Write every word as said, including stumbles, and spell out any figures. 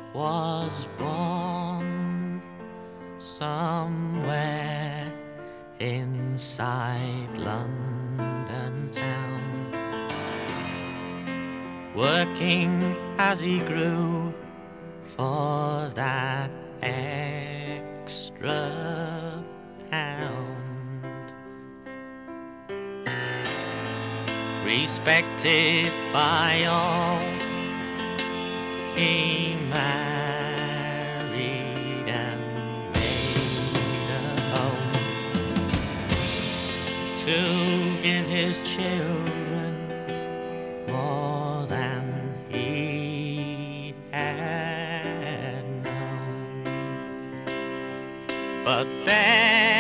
was born somewhere inside London town, working as he grew for that extra pound, respected by all. He married and made a home to give his children more than he had known. But then